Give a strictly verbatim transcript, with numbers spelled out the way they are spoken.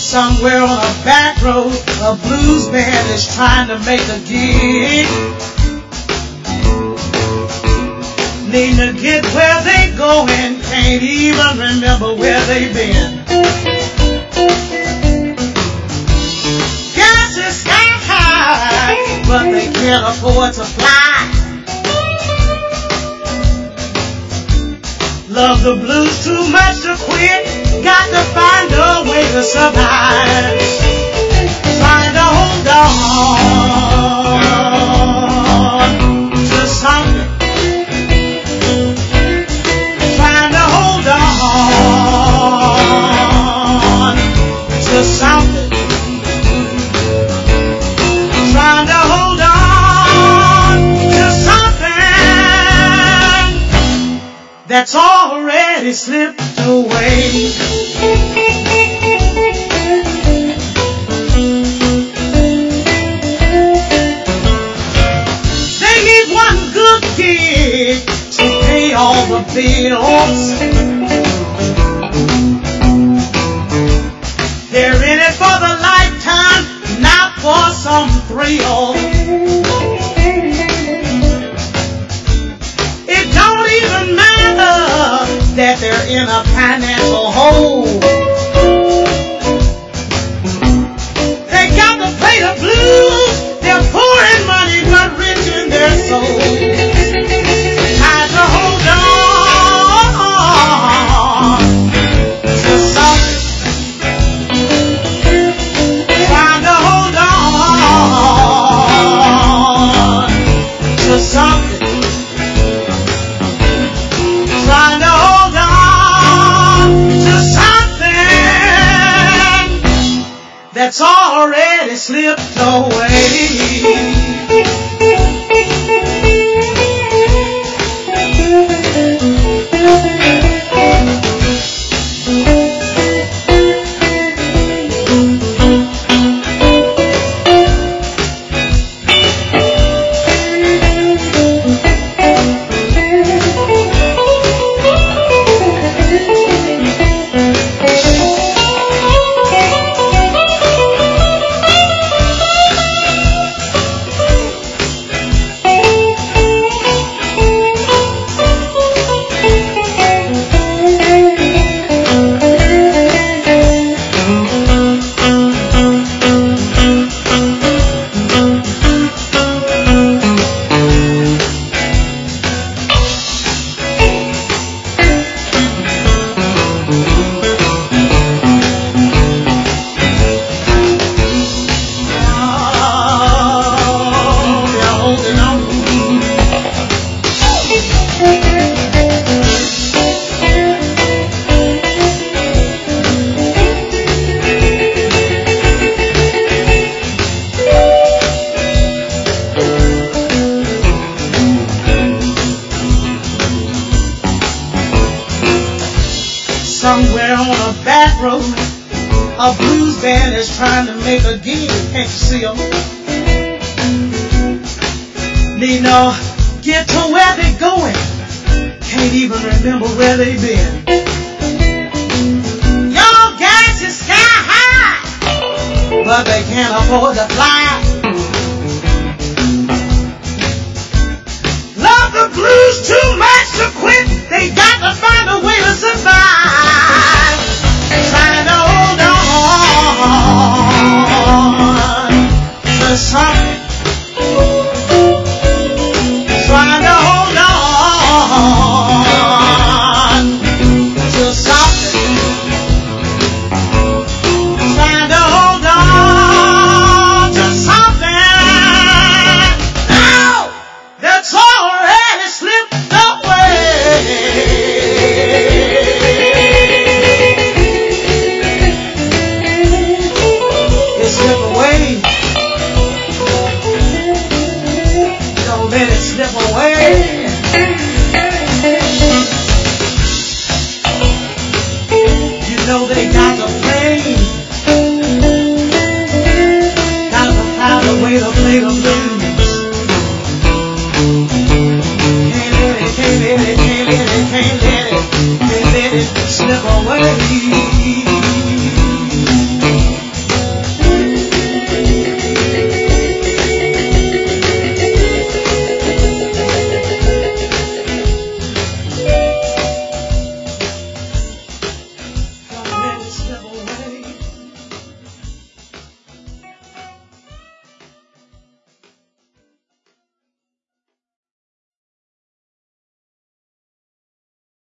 Somewhere on a back road, a blues band is trying to make a gig. Need to get where they going, can't even remember where they been. Gas is sky high, but they can't afford to fly. Love the blues too much to quit, got to find a way to survive. Trying to hold on to something. Trying to hold on to something. Trying to hold on to something that's already slipped away. They need one good gig to pay all the bills. They're in it for the lifetime, not for some thrill. It don't even matter that they're in a financial hole. They got to play the blues. They're poor in money but rich in their souls. Trying to hold on to something. Trying to hold on to something. Trying to hold on to something that's already slipped away. Somewhere on a back road, a blues band is trying to make a gig. Can't you see 'em? Need to get to where they going, can't even remember where they been. Y'all gas is sky high, but they can't afford to fly. Love the blues too much to quit, they got to find a way to survive. Trying to hold on to something. Trying to hold on to something. Trying to hold on to something. Now that's already slipped away. Slip away. You know they got to play, got to find a way to play the blues. Can't let it, can't let it, can't let it, can't let it, can't let it slip away.